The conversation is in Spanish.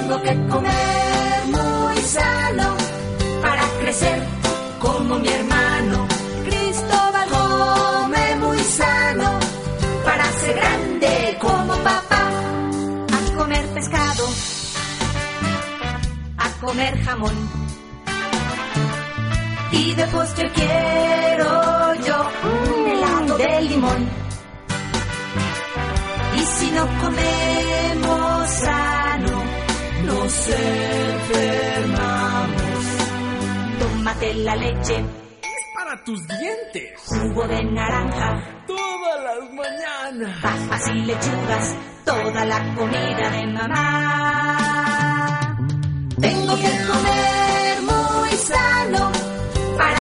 Tengo que comer muy sano para crecer como mi hermano. Cristóbal come muy sano para ser grande como papá. A comer pescado, a comer jamón, y de postre quiero yo un helado de limón. Y si no comemos sano, nos enfermamos. Tómate la leche, para tus dientes. jugo de naranja, Todas las mañanas. papas y lechugas, toda la comida de mamá. Tengo que comer muy sano